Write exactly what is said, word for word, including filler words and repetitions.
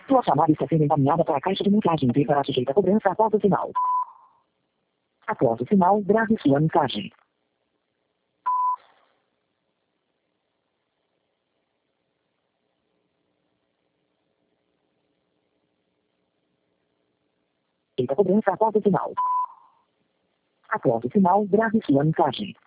Sua chamada está sendo encaminhada para a caixa de mensagem e será sujeita a cobrança após o sinal. Após o sinal, grave sua mensagem. Feita a cobrança após o sinal. Após o sinal, grave sua mensagem.